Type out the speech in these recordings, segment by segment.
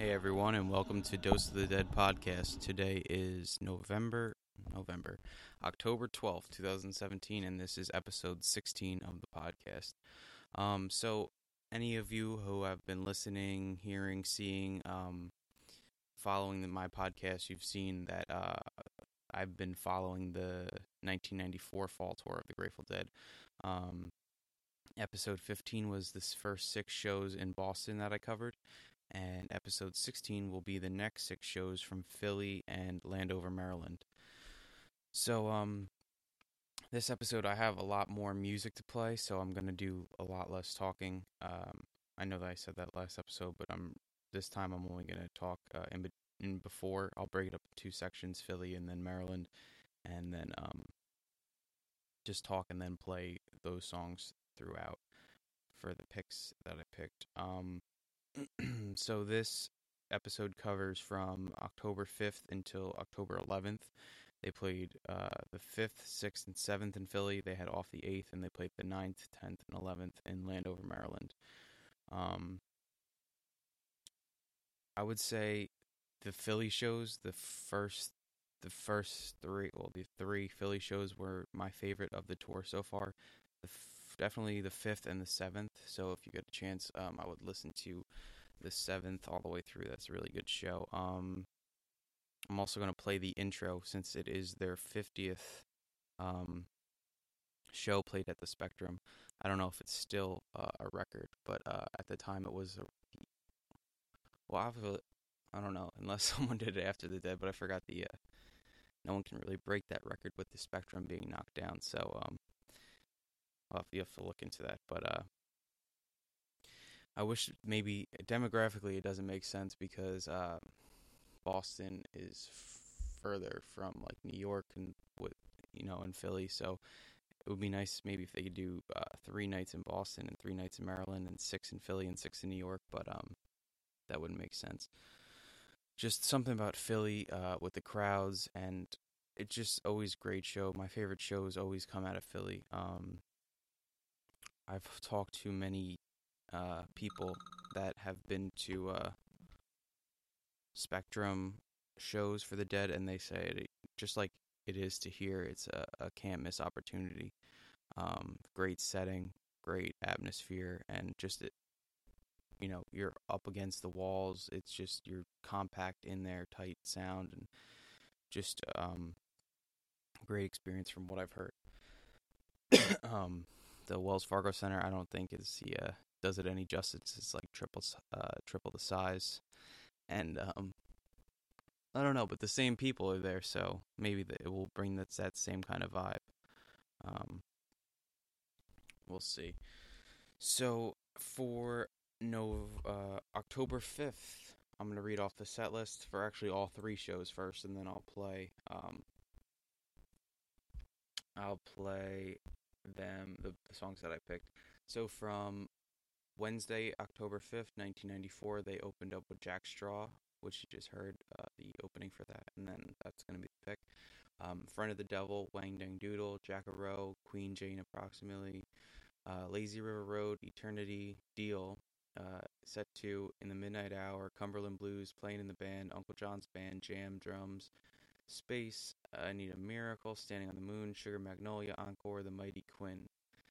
Hey everyone, and welcome to Dose of the Dead podcast. Today is October 12th, 2017, and this is episode 16 of the podcast. So any of you who have been listening, hearing, seeing, following my podcast, you've seen that I've been following the 1994 fall tour of the Grateful Dead. Episode 15 was the first 6 shows in Boston that I covered, and episode 16 will be the next 6 shows from Philly and Landover, Maryland. So, this episode I have a lot more music to play, so I'm going to do a lot less talking. I know that I said that last episode, but this time I'm only going to talk in before. I'll break it up in 2 sections, Philly and then Maryland, and then just talk and then play those songs throughout for the picks that I picked. So this episode covers from October 5th until October 11th. They played the 5th, 6th, and 7th in Philly. They had off the 8th, and they played the 9th, 10th, and 11th in Landover, Maryland. I would say the Philly shows, the first 3, the 3 Philly shows were my favorite of the tour so far. Definitely the 5th and the 7th. So if you get a chance, I would listen to the 7th all the way through. That's a really good show. I'm also going to play the intro since it is their 50th show played at the Spectrum. I don't know if it's still a record, but at the time it was I don't know, unless someone did it after the Dead, but I forgot no one can really break that record with the Spectrum being knocked down, so you have to look into that, but I wish maybe demographically it doesn't make sense because Boston is further from like New York and and Philly, so it would be nice maybe if they could do 3 nights in Boston and 3 nights in Maryland and 6 in Philly and 6 in New York, but that wouldn't make sense. Just something about Philly with the crowds, and it's just always great show. My favorite shows always come out of Philly. I've talked to many people that have been to Spectrum shows for the Dead, and they say just like it is to hear, it's a can't miss opportunity. Great setting, great atmosphere, and just you're up against the walls. It's just you're compact in there, tight sound, and just great experience from what I've heard. The Wells Fargo Center, I don't think does it any justice. It's like triple the size, and I don't know, but the same people are there, so maybe it will bring that same kind of vibe. We'll see. So for October 5th, I'm going to read off the set list for actually all 3 shows first, and then I'll play them, the songs that I picked. So from Wednesday, October 5th, 1994, they opened up with Jack Straw, which you just heard, the opening for that, and then that's going to be the pick. Friend of the Devil, Wang Dang Doodle, Jack Row, Queen Jane Approximately, Lazy River Road, Eternity, Deal, Set 2, In the Midnight Hour, Cumberland Blues, Playing in the Band, Uncle John's Band, Jam, Drums, Space, I Need a Miracle, Standing on the Moon, Sugar Magnolia, Encore, The Mighty Quinn.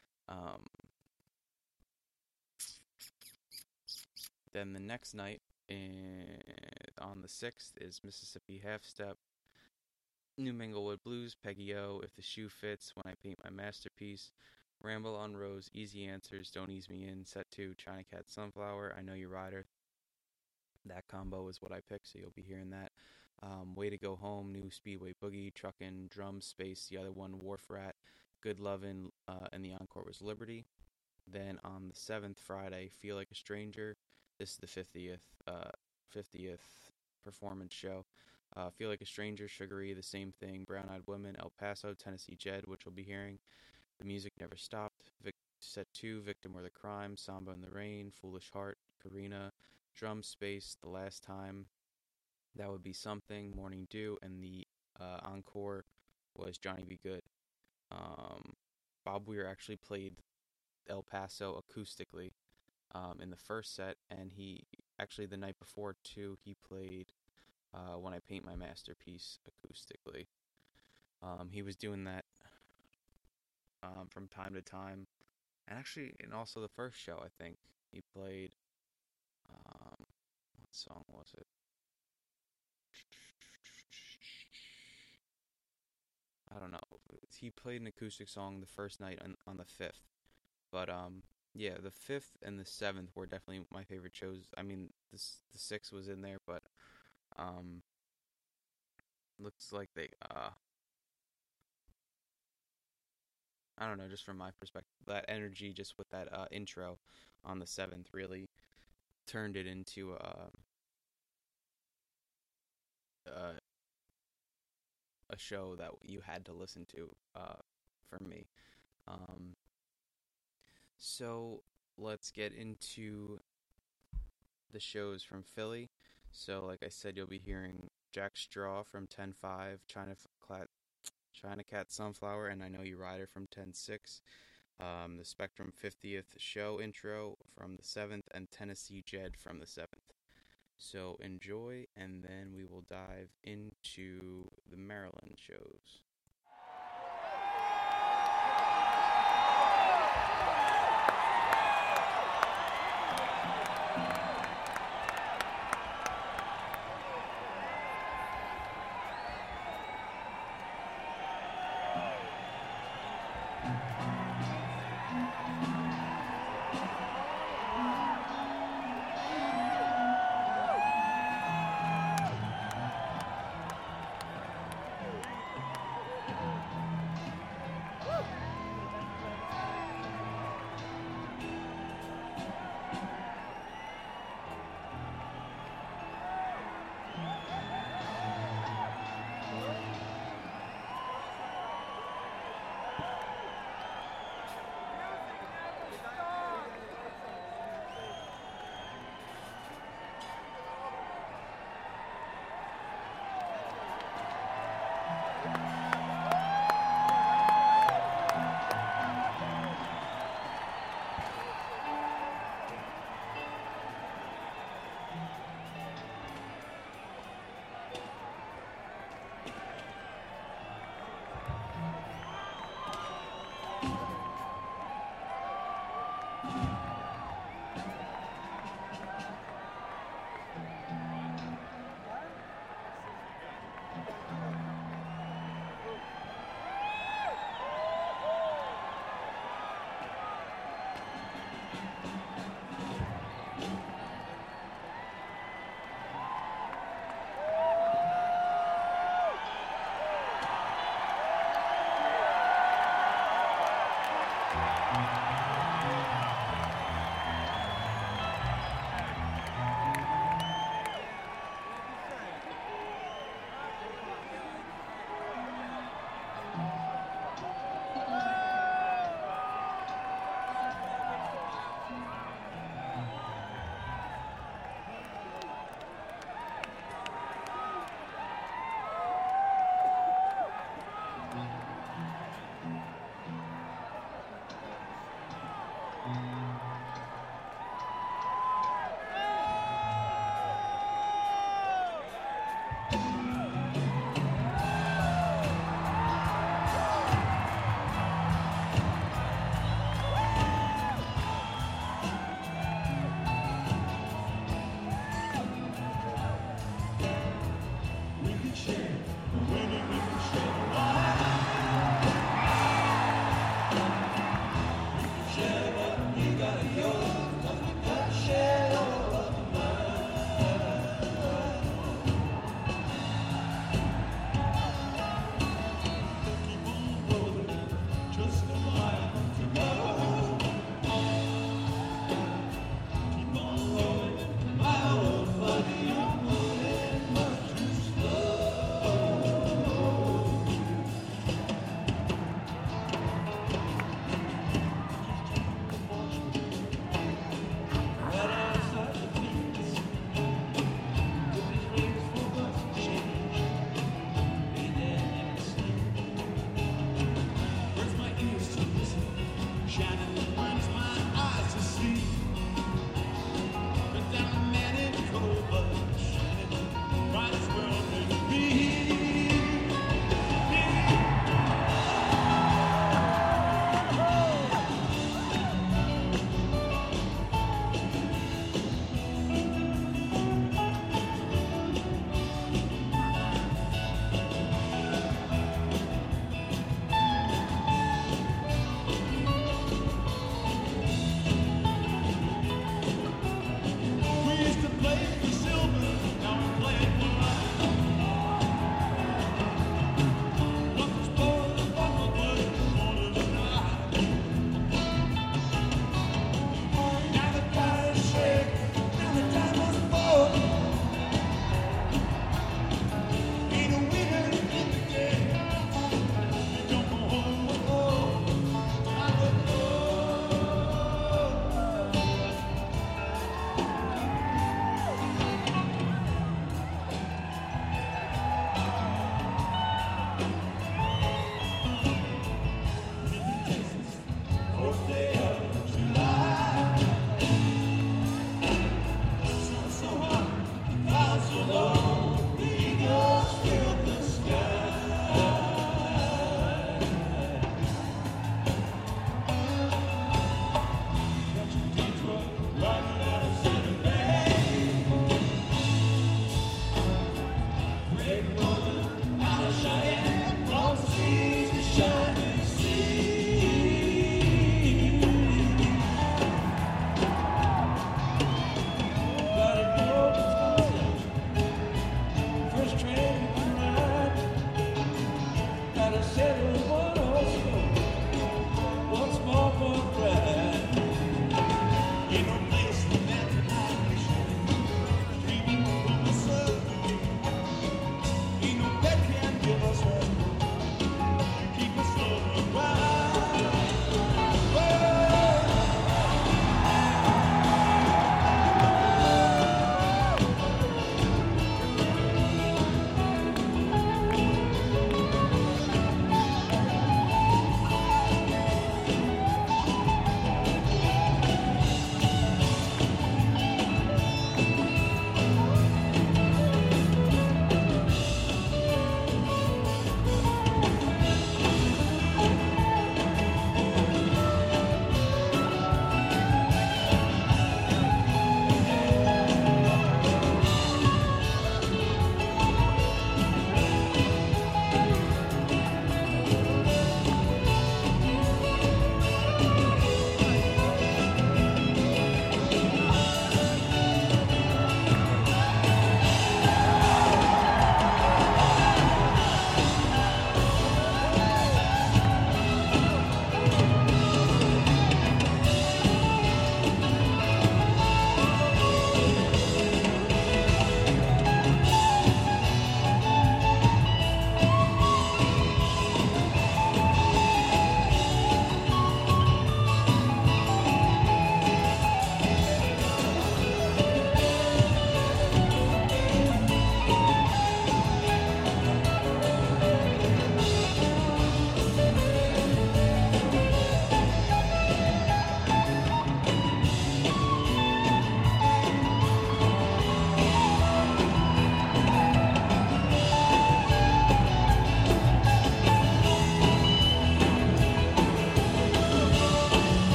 Then the next night, on the 6th, is Mississippi Half Step, New Manglewood Blues, Peggy O, If the Shoe Fits, When I Paint My Masterpiece, Ramble on Rose, Easy Answers, Don't Ease Me In, Set 2, China Cat Sunflower, I Know You Rider. That combo is what I picked, so you'll be hearing that. Way to Go Home, New Speedway Boogie, Truckin', Drum Space, the other one, Wharf Rat, Good Lovin', and the encore was Liberty. Then on the 7th, Friday, Feel Like a Stranger. This is the 50th performance show. Feel Like a Stranger, Sugary, The Same Thing, Brown Eyed Women, El Paso, Tennessee Jed, which we'll be hearing. The Music Never Stopped, Set 2, Victim or the Crime, Samba in the Rain, Foolish Heart, Karina, Drum Space, The Last Time, That Would Be Something, Morning Dew, and the encore was Johnny Be Good. Bob Weir actually played El Paso acoustically, in the first set, and he actually the night before too he played When I Paint My Masterpiece acoustically. He was doing that from time to time, and actually, and also the first show I think he played. What song was it? I don't know. He played an acoustic song the first night on the 5th. But yeah, the 5th and the 7th were definitely my favorite shows. I mean, the 6th was in there, but looks like they I don't know, just from my perspective, that energy just with that intro on the 7th really turned it into a show that you had to listen to for me. So let's get into the shows from Philly. So like I said, you'll be hearing Jack Straw from 10-5, China Cat Sunflower, and I Know You Rider from 10-6. The Spectrum 50th show intro from the 7th, and Tennessee Jed from the 7th. So enjoy, and then we will dive into the Maryland shows.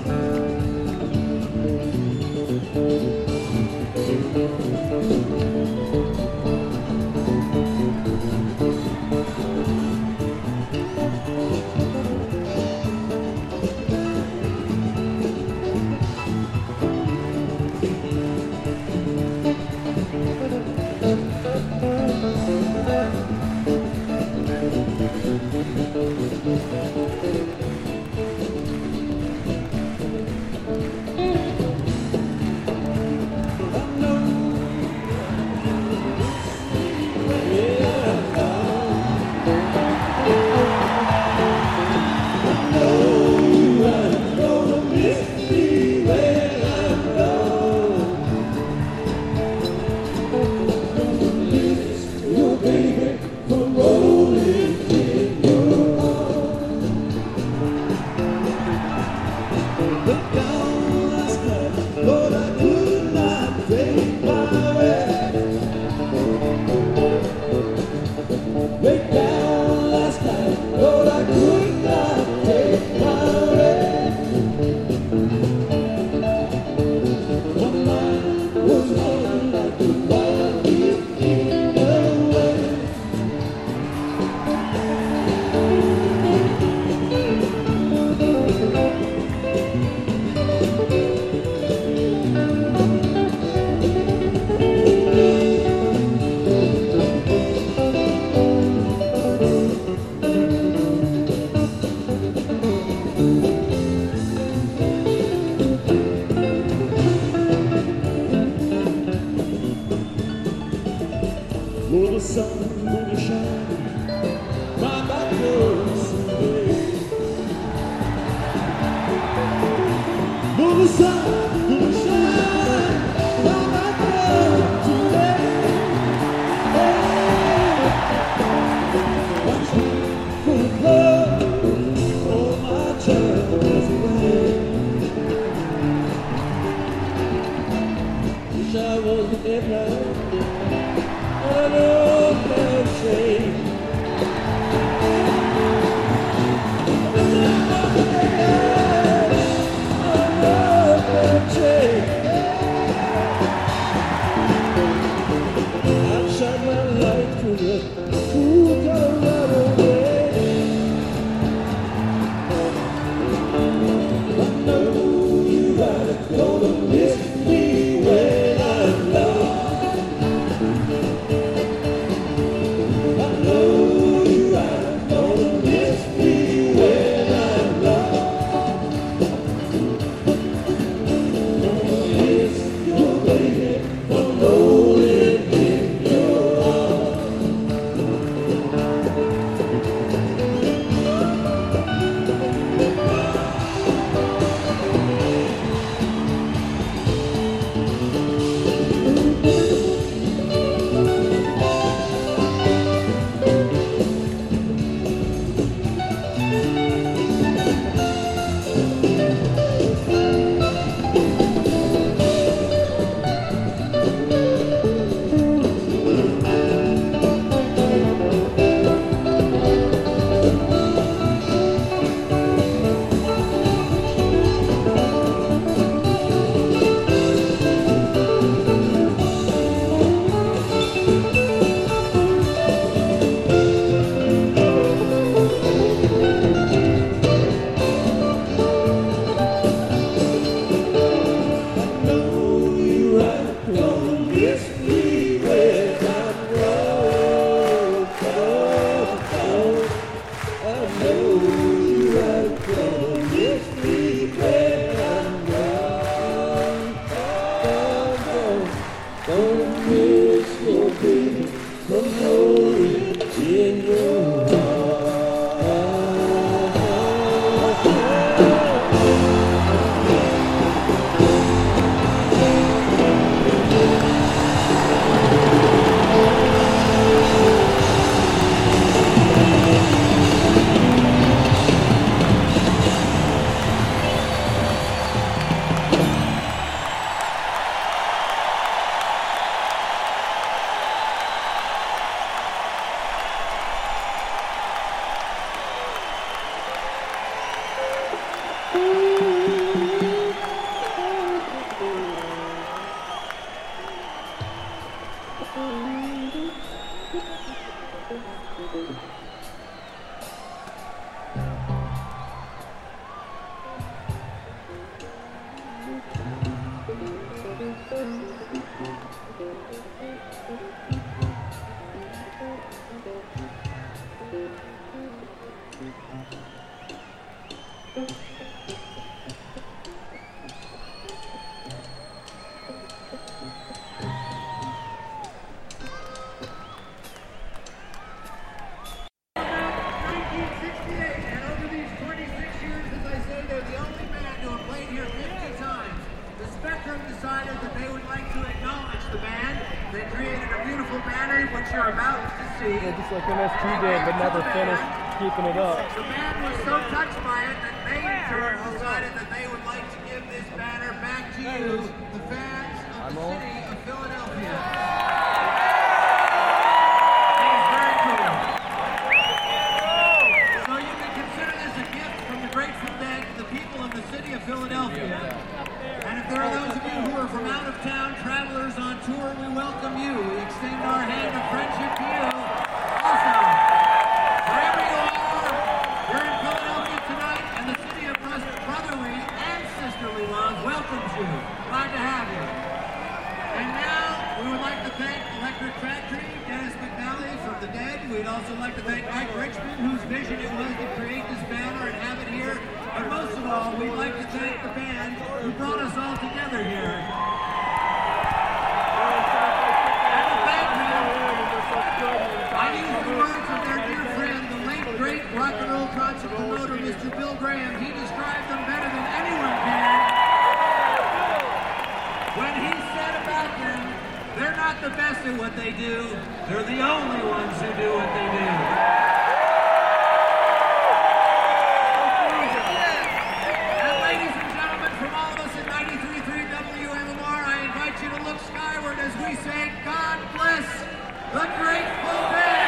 Will the sun will shine? My back goes away. Will the sun will shine? My back goes away. Watch me for love, all my troubles away. Wish I was there. An open train. An open train. decided that they would like to acknowledge the band. They created a beautiful banner, which you're about to see. Yeah, just like MSG did, but never finished keeping it up. The band was so touched by it that they in turn decided that they would like to give this banner back to you, the fans of the city of Philadelphia. It's very cool. So you can consider this a gift from the Grateful Dead to the people of the city of Philadelphia. And if there are those of you who are from out of town, travelers on tour, we welcome you. We extend our hand of friendship to you. Also, wherever you are, you're in Philadelphia tonight, and the city of brotherly and sisterly love welcomes you. Glad to have you. And now, we would like to thank Electric Factory, Dennis McNally from the Dead. We'd also like to thank Mike Richmond, whose vision it was to create this banner and have it here. But most of all, we'd like to thank the band who brought us all together here. And to thank them, I use the words of their dear friend, the late great rock and roll concert promoter, Mr. Bill Graham. He described them better than anyone can. When he said about them, they're not the best at what they do, they're the only ones who do what they do. And ladies and gentlemen, from all of us at 93.3 WMMR, I invite you to look skyward as we say, God bless the Grateful Dead!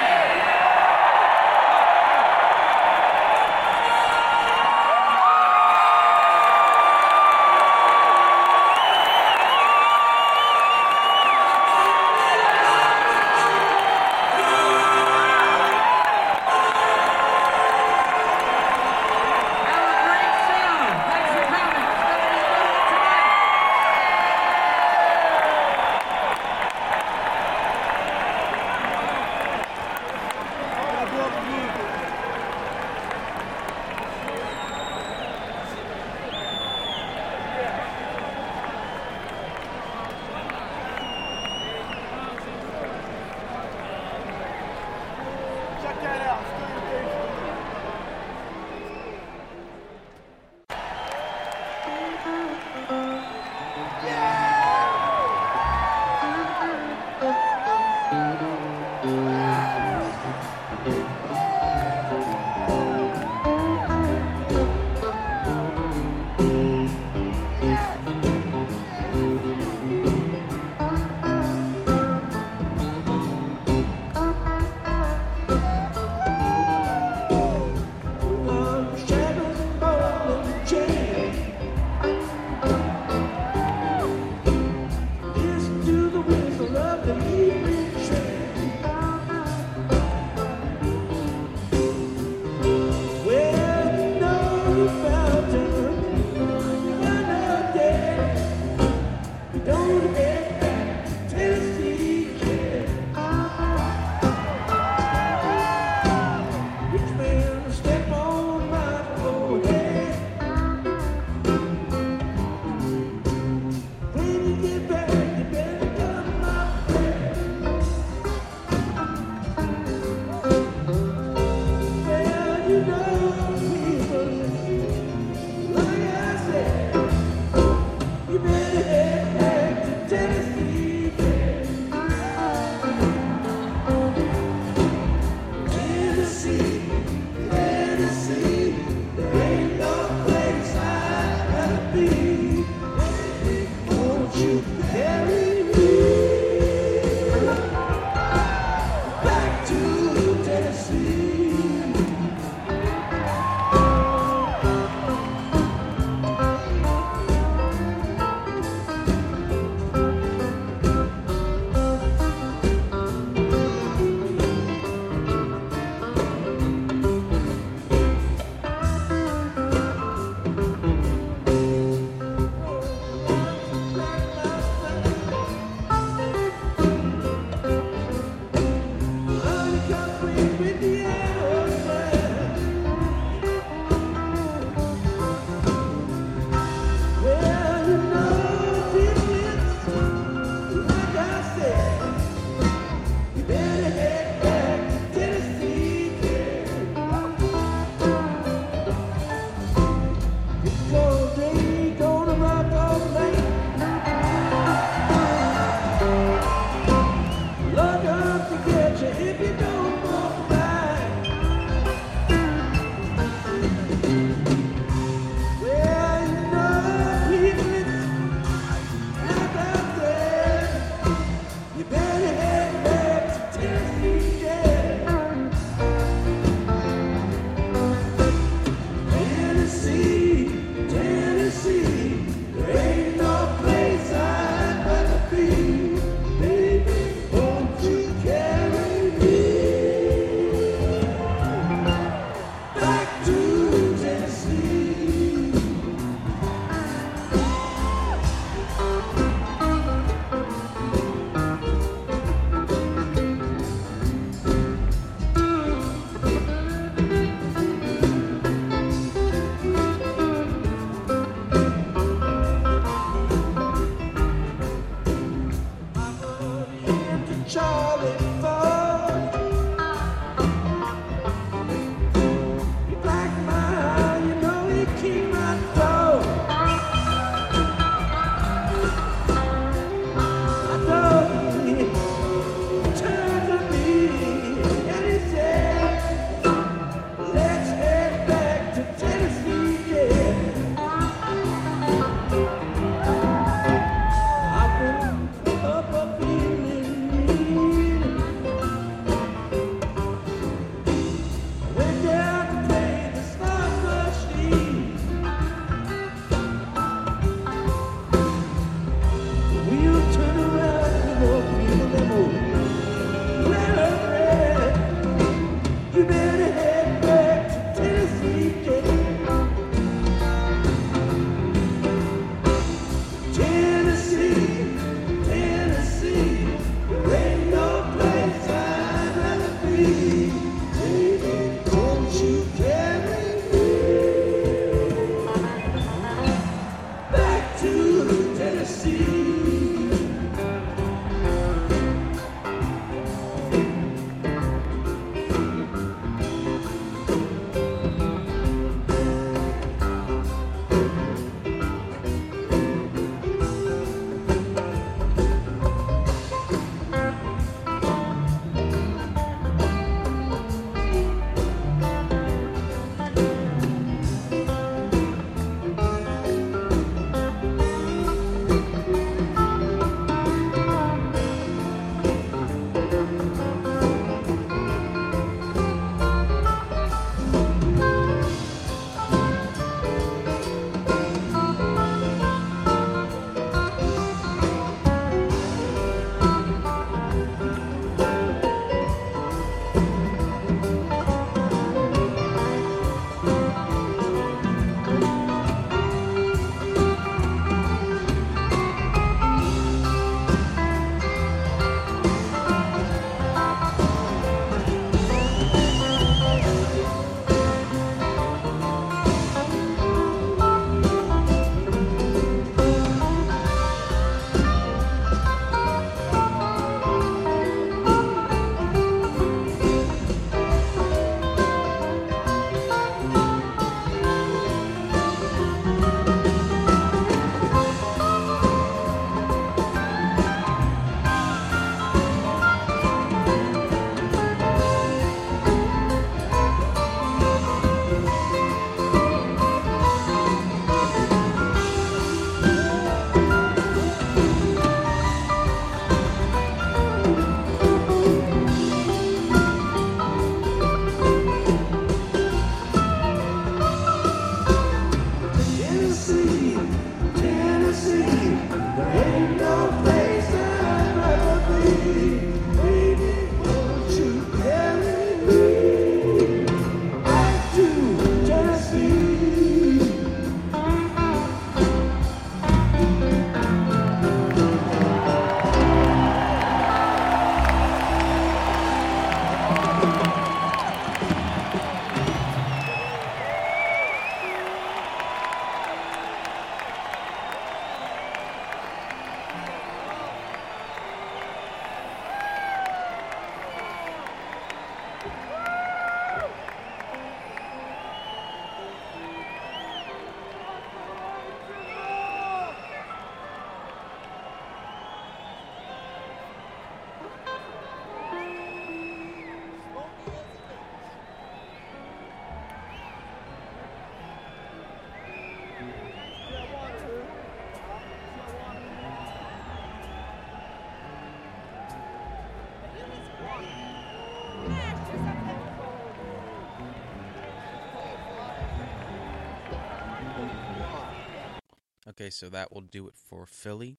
Okay, so that will do it for Philly.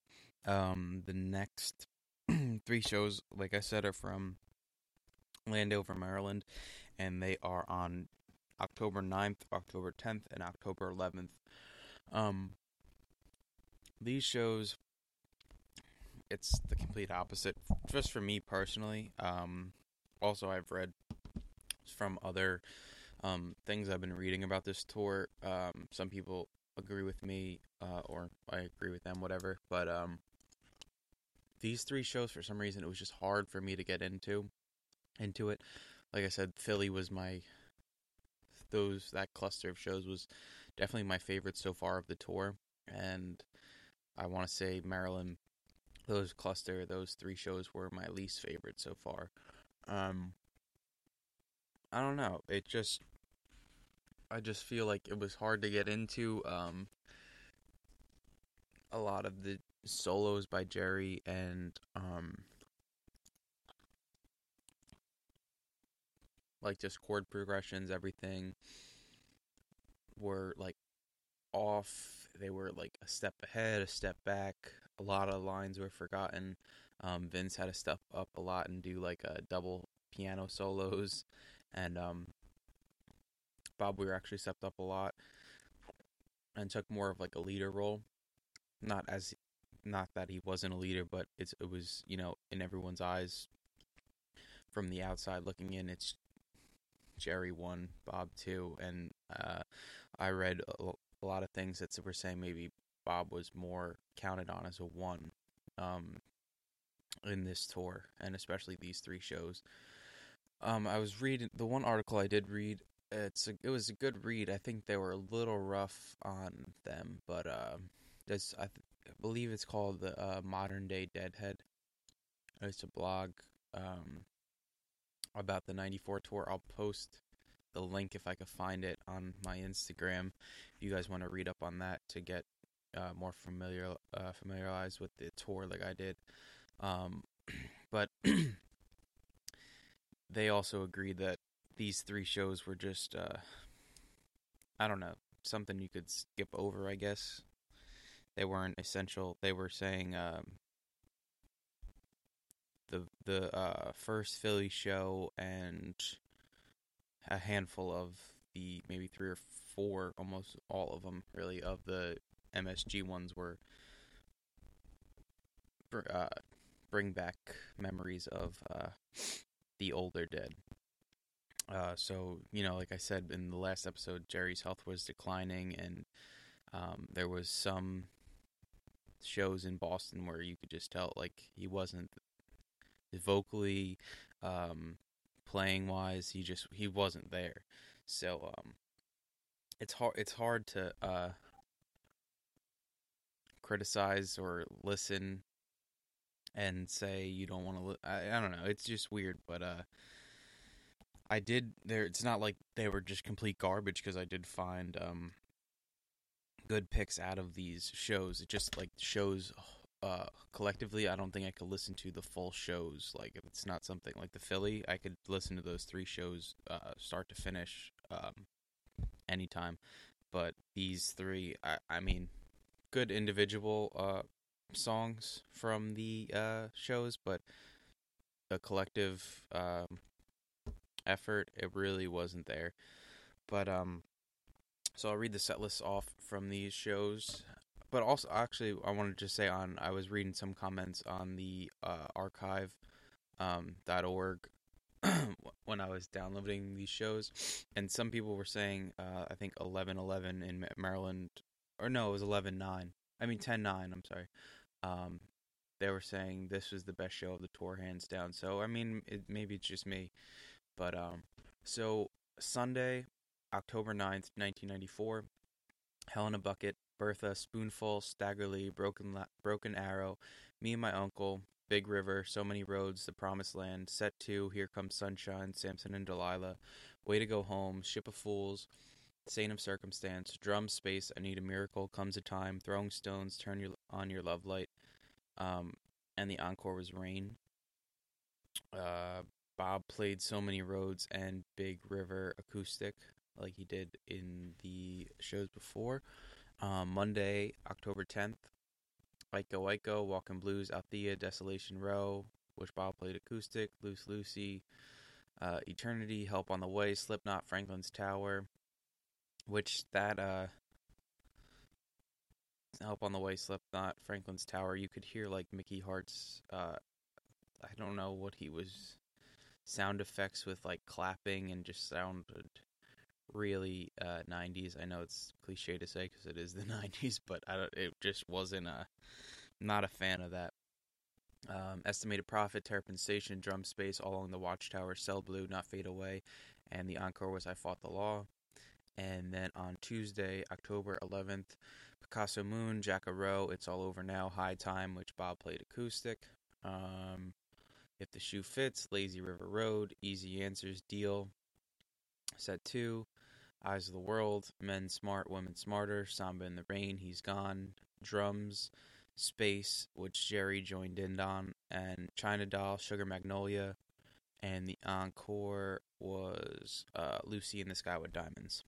The next 3 shows, like I said, are from Landover, Maryland, and they are on October 9th, October 10th, and October 11th. These shows, it's the complete opposite, just for me personally. Also, I've read from other things I've been reading about this tour. Some people agree with me, or I agree with them, whatever. But these 3 shows, for some reason, it was just hard for me to get into it. Like I said, Philly was that cluster of shows was definitely my favorite so far of the tour, and I want to say Maryland, those 3 shows were my least favorite so far. I don't know, I just feel like it was hard to get into. A lot of the solos by Jerry and like just chord progressions, everything were like off. They were like a step ahead, a step back. A lot of lines were forgotten. Vince had to step up a lot and do like a double piano solos, and Bob Weir actually stepped up a lot and took more of like a leader role. Not that he wasn't a leader, but it was, in everyone's eyes from the outside looking in, it's Jerry 1, Bob 2, and I read a lot of things that were saying maybe Bob was more counted on as a one in this tour, and especially these 3 shows. I was reading the one article I did read. It was a good read. I think they were a little rough on them, but I believe it's called the Modern Day Deadhead. It's a blog about the '94 tour. I'll post the link if I can find it on my Instagram. If you guys want to read up on that to get more familiarized with the tour like I did. But they also agreed that these 3 shows were just, I don't know, something you could skip over, I guess. They weren't essential. They were saying the first Philly show and a handful of the maybe 3 or 4, almost all of them, really, of the MSG ones were bring back memories of the older dead. So, like I said in the last episode, Jerry's health was declining, and there was some shows in Boston where you could just tell, like, he wasn't vocally, playing-wise, he wasn't there. So, it's hard to criticize or listen and say you don't want to. I don't know. It's just weird, but I did there. It's not like they were just complete garbage, because I did find good picks out of these shows. It just like shows collectively. I don't think I could listen to the full shows. Like if it's not something like the Philly, I could listen to those 3 shows start to finish anytime. But these 3, I mean, good individual songs from the shows, but a collective effort, it really wasn't there. But so I'll read the set list off from these shows. But also, actually, I wanted to say I was reading some comments on the archive.org when I was downloading these shows, and some people were saying, I think 11/11 in Maryland, or no, it was 11/9. I mean 10/9. I'm sorry. They were saying this was the best show of the tour, hands down. So I mean, maybe it's just me, but so Sunday, October 9th, 1994, Hell in a Bucket, Bertha, Spoonful, Staggerly, Broken Arrow, Me and My Uncle, Big River, So Many Roads, The Promised Land, Set 2, Here Comes Sunshine, Samson and Delilah, Way to Go Home, Ship of Fools, Saint of Circumstance, Drum Space, I Need a Miracle, Comes a Time, Throwing Stones, Turn on Your Love Light, and the encore was Rain. Bob played So Many Roads and Big River acoustic, like he did in the shows before. Monday, October 10th, Iko Iko, Walkin' Blues, Althea, Desolation Row, which Bob played acoustic, Loose Lucy, Eternity, Help on the Way, Slipknot, Franklin's Tower, which that, Help on the Way, Slipknot, Franklin's Tower, you could hear, like, Mickey Hart's, I don't know what he was, sound effects with, like, clapping, and just sounded really 90s. I know it's cliche to say because it is the 90s, but it just wasn't not a fan of that. Estimated Profit, Terrapin Station, Drum Space, All Along the Watchtower, Cell Blue, Not Fade Away, and the encore was I Fought the Law. And then on Tuesday, October 11th, Picasso Moon, Jacka Row, It's All Over Now, High Time, which Bob played acoustic. If the Shoe Fits, Lazy River Road, Easy Answers, Deal. Set 2, Eyes of the World, Men Smart, Women Smarter, Samba in the Rain, He's Gone, Drums, Space, which Jerry joined in on, and China Doll, Sugar Magnolia, and the encore was Lucy in the Sky with Diamonds.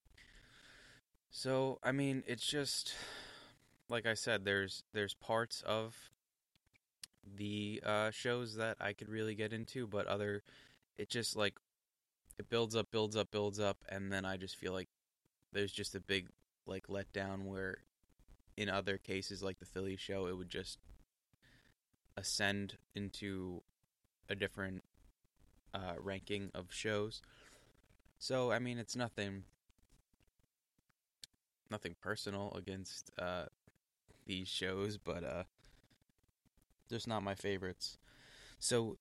So, I mean, it's just, like I said, there's parts of the shows that I could really get into, but it just, like, it builds up, and then I just feel like there's just a big, like, letdown where in other cases, like the Philly show, it would just ascend into a different ranking of shows. So, I mean, it's nothing personal against these shows, but just not my favorites. So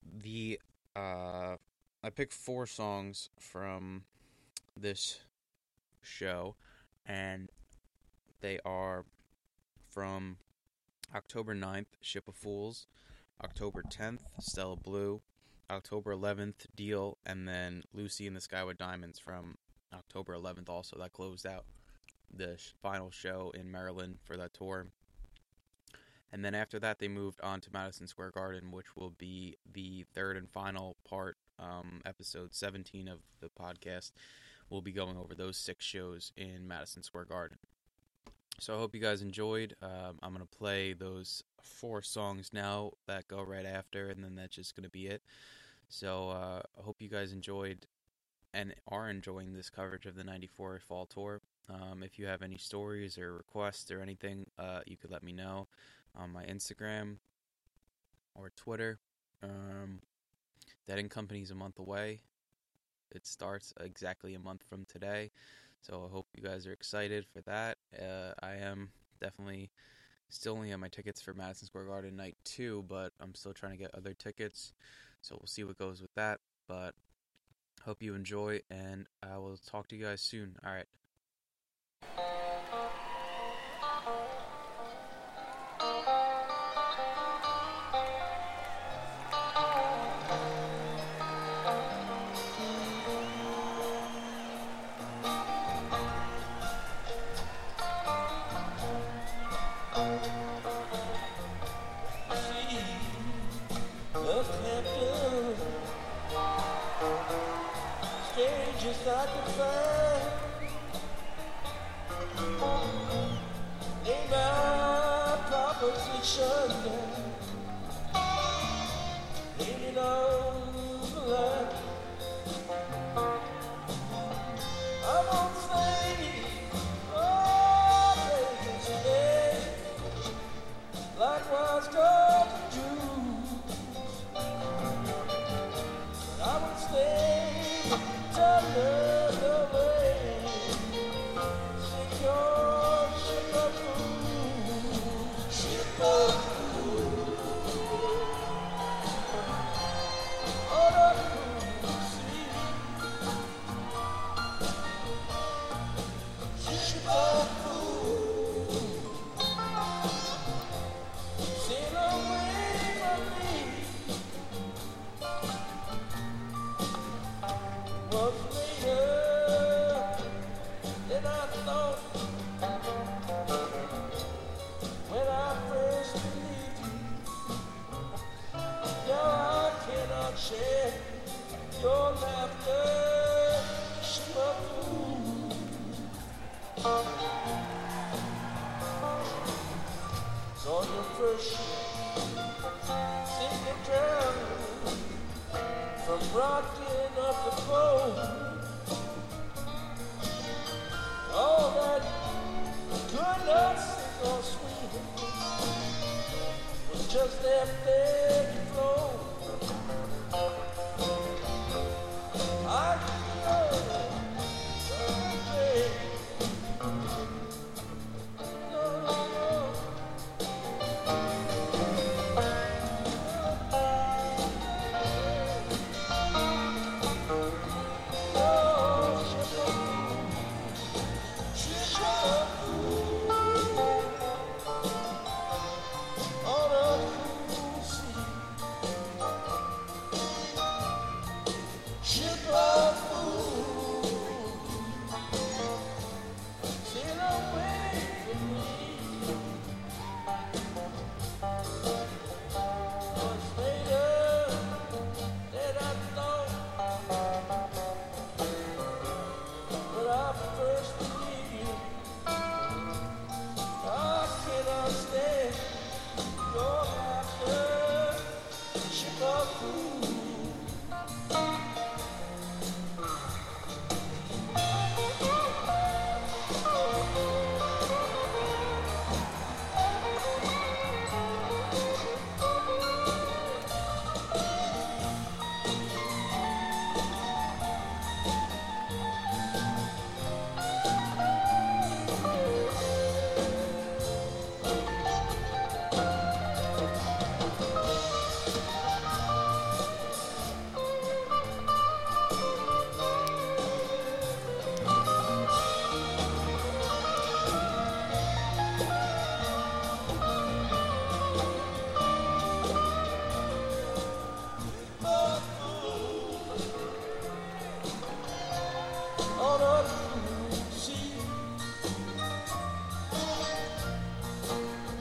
I picked 4 songs from this show, and they are from October 9th, Ship of Fools, October 10th, Stella Blue, October 11th, Deal, and then Lucy in the Sky with Diamonds from October 11th also. That closed out the final show in Maryland for that tour. And then after that, they moved on to Madison Square Garden, which will be the third and final part, episode 17 of the podcast. We'll be going over those 6 shows in Madison Square Garden. So I hope you guys enjoyed. I'm going to play those 4 songs now that go right after, and then that's just going to be it. So I hope you guys enjoyed and are enjoying this coverage of the 94 Fall Tour. If you have any stories or requests or anything, you could let me know on my Instagram or Twitter. Dead & Company's a month away. It starts exactly a month from today, so I hope you guys are excited for that. I am definitely still only have my tickets for Madison Square Garden night 2, but I'm still trying to get other tickets, so we'll see what goes with that. But hope you enjoy, and I will talk to you guys soon. All right. Just like a fire, ain't my proposition, ain't it on the line? I won't say, oh, baby, today, likewise goes the Jews, but I would stay. Another way, sing your ship of food, ship of food, on a cruise sea, ship of food, sail away from me. Was later than I thought when I first believed you. Now I cannot share your laughter, ship of food. So on your first ship, sink and drown, from rocking up the boat. All that could not sink or swim was just that steady flow. I know someday,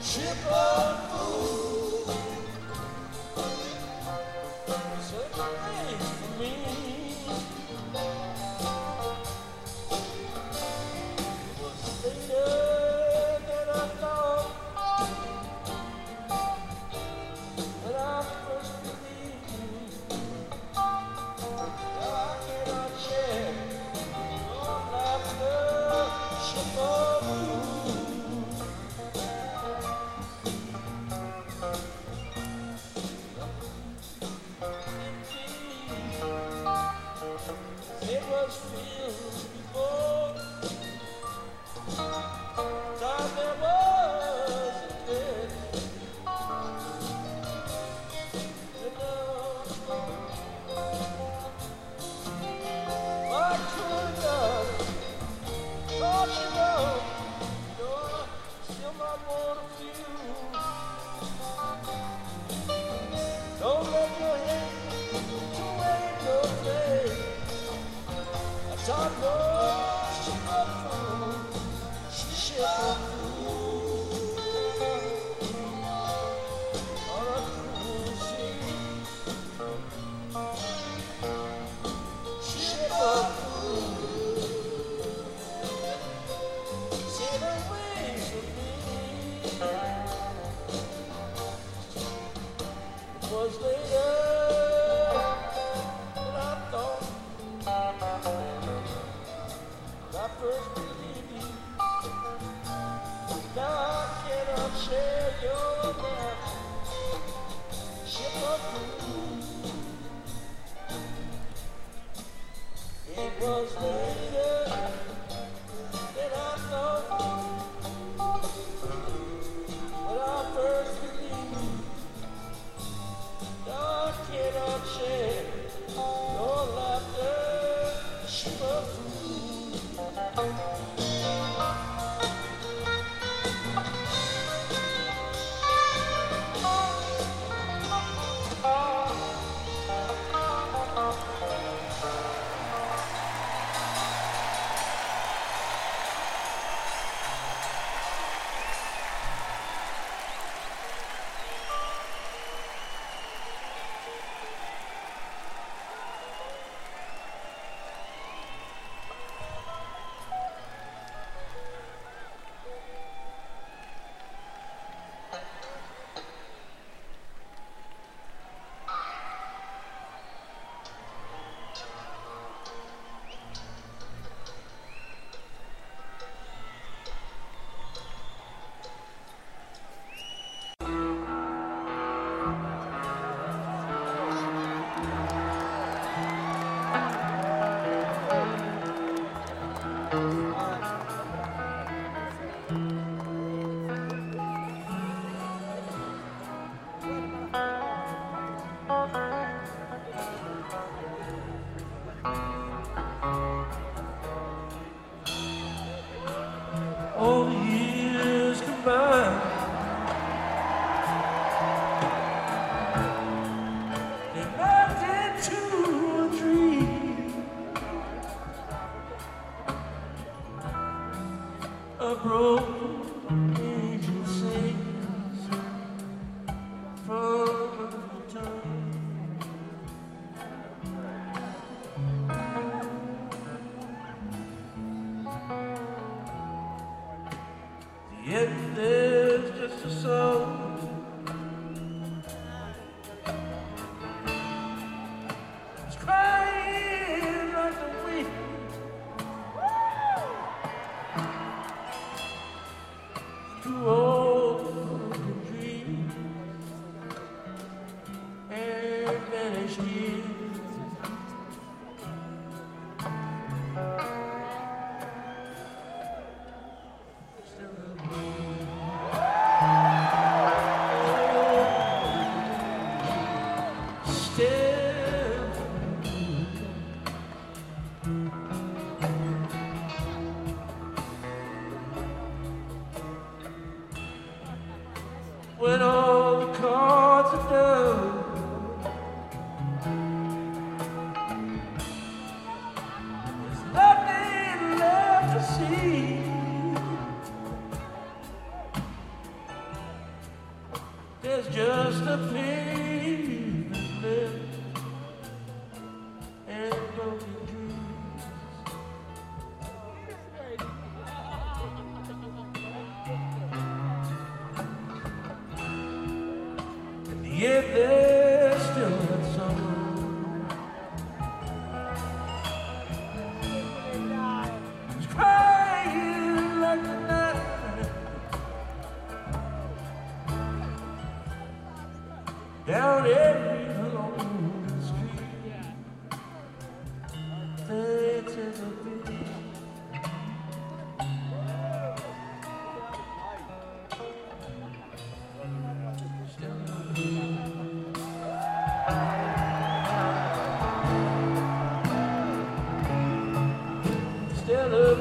All the years combined, they melted into a dream, a broken angel sings from the tongue. Yet there's just a soul that's crying like the wind. Too old to dream and vanished years. When all the cards are done, there's nothing left to see. There's just a pain left and broken dreams. And yet there's still that summer who's crying like the night. Down every lonely street, thanks as a bit. Still a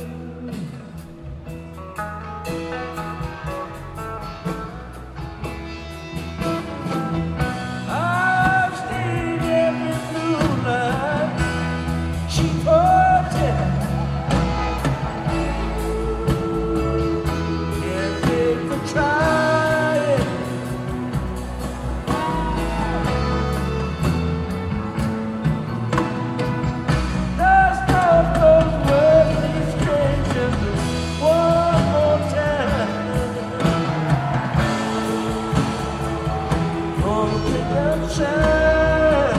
I've stayed every blue night. She put it can't take for trying. Dust off those worldly strangers one more time. Gonna pick up shine.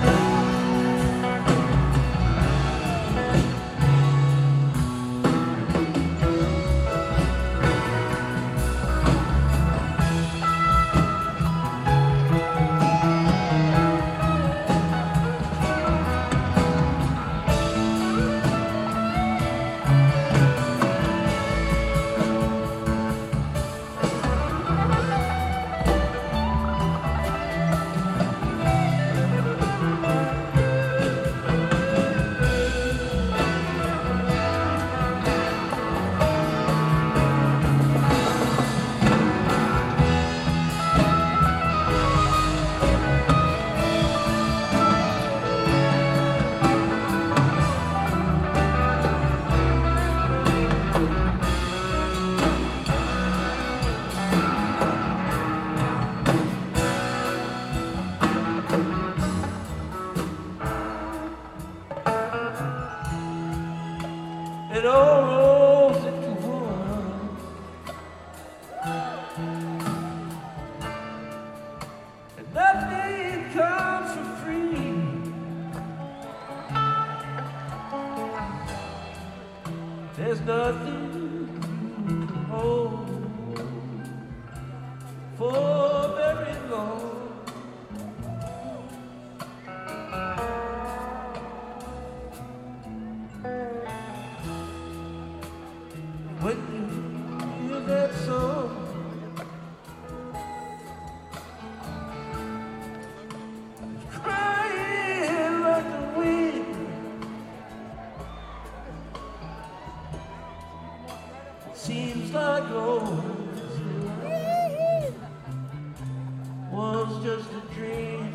It all rolls into one. And nothing comes for free. There's nothing you can hold for very long. When you hear that song, it's crying like the wind. Seems like always was just a dream.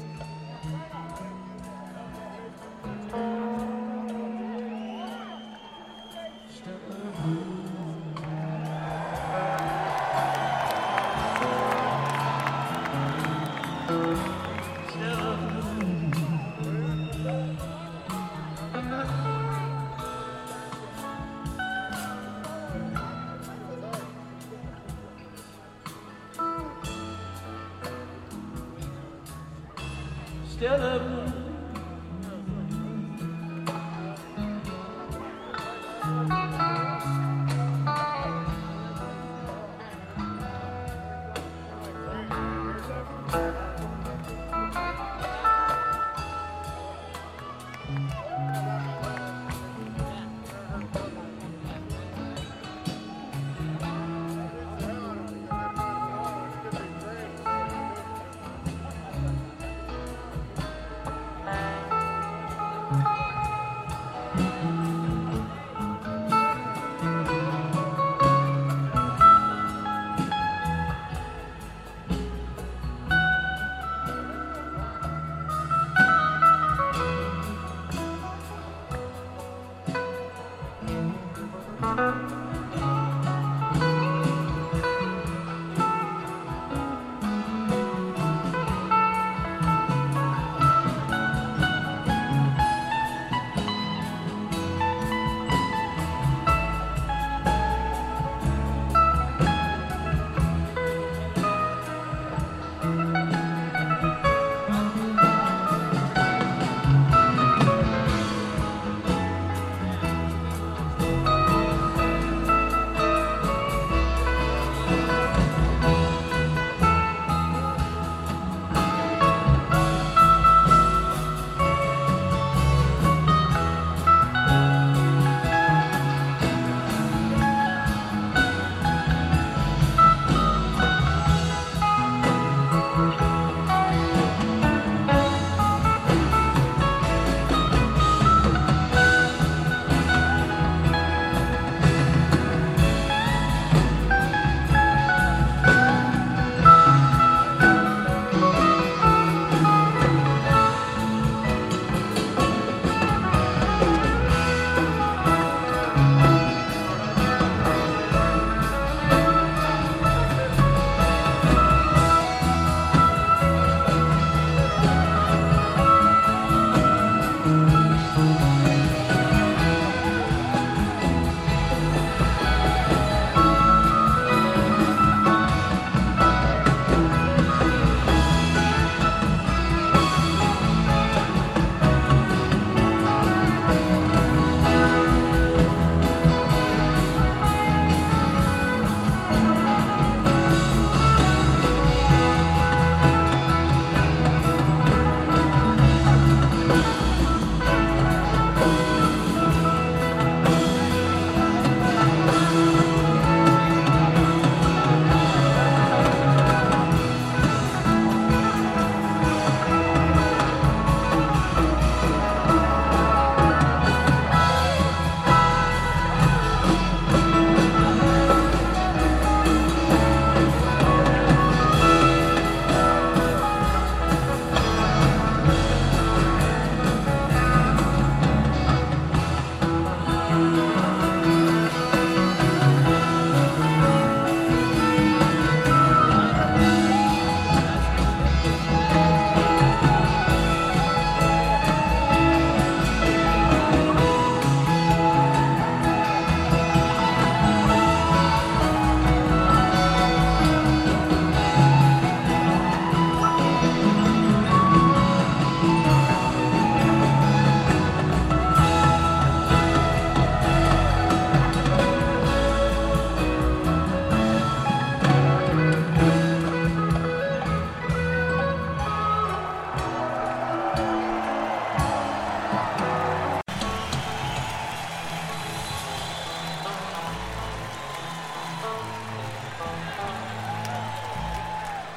Still a blue.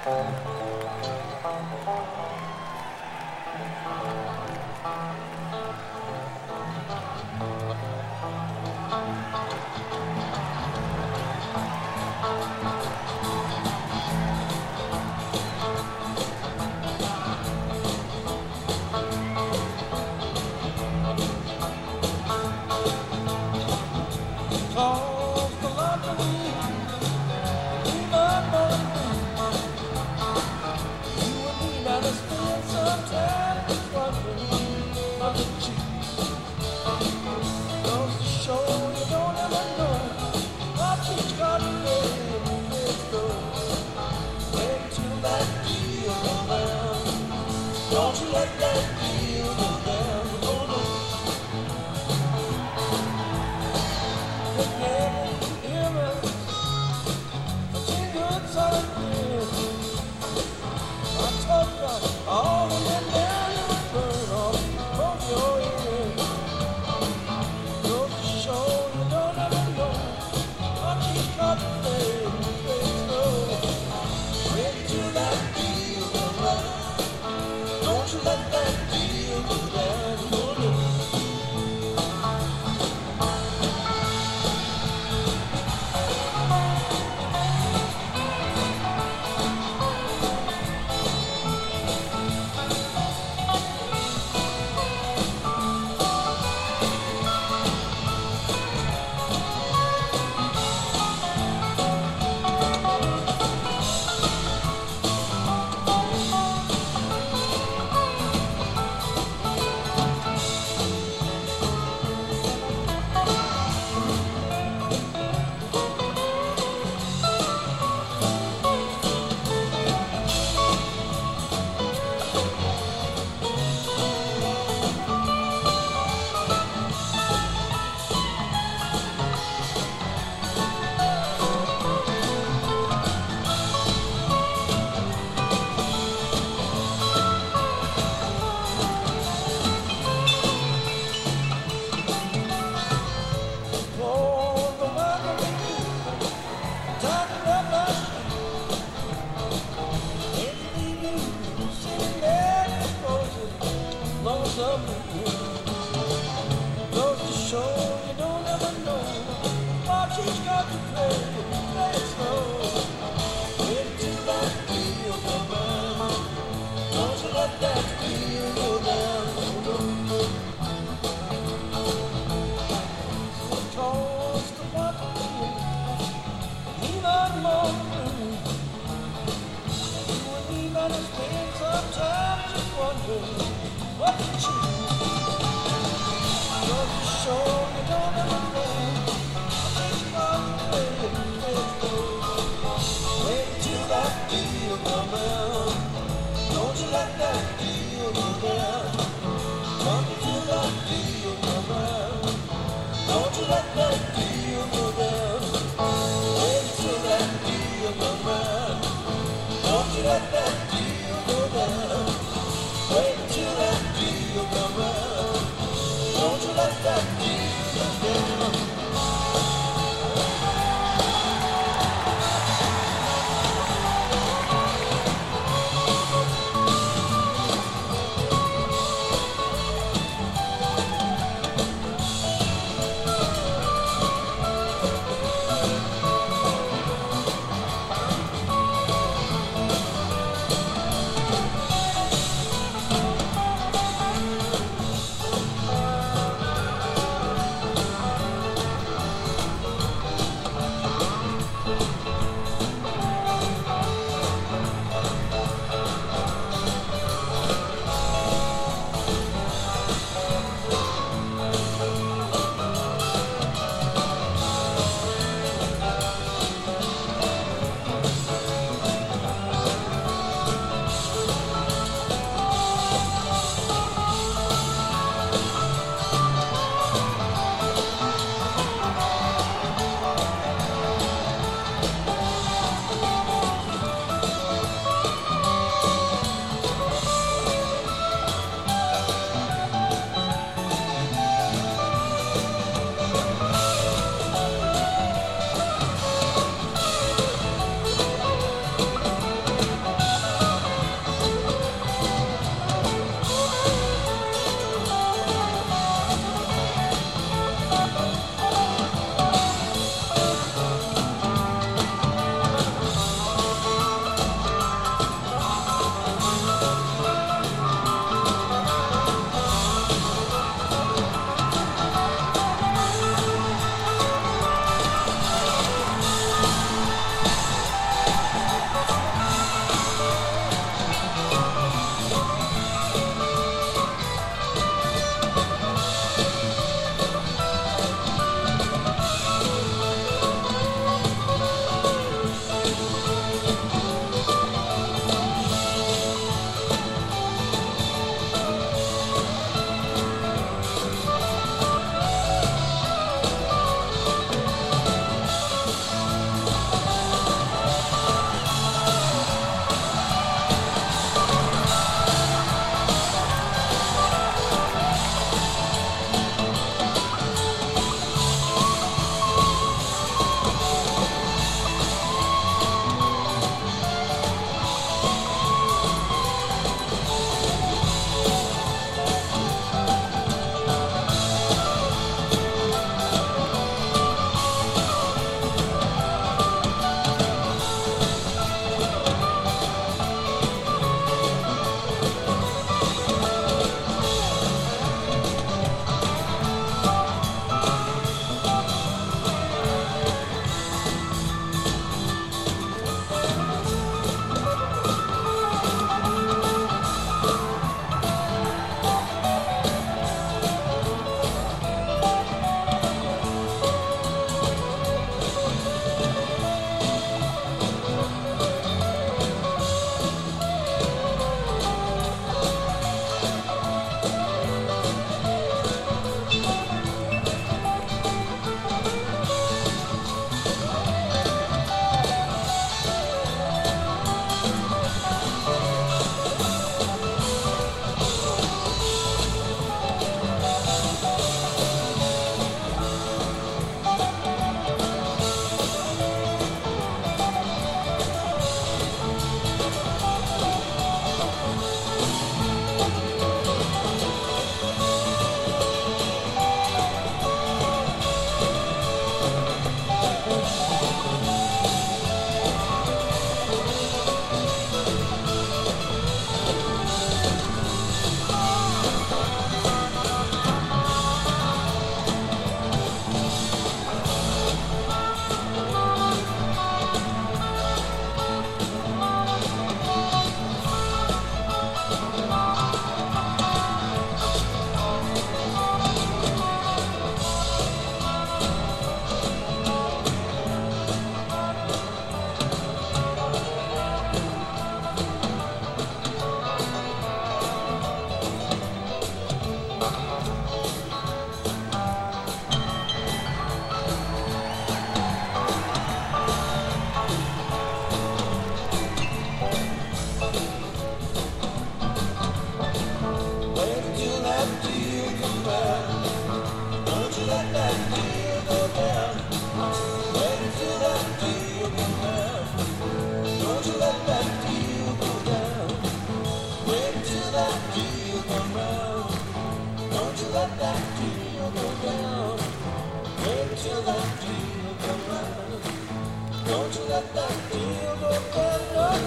Don't you let that deal go down, no, no. The heaven, such good solid years. I told you all the men down you would burn off from your ears. Goes to show you don't ever know what you got to play, ready to that deal go down. Don't you let that deal go down, no, no.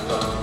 Bye.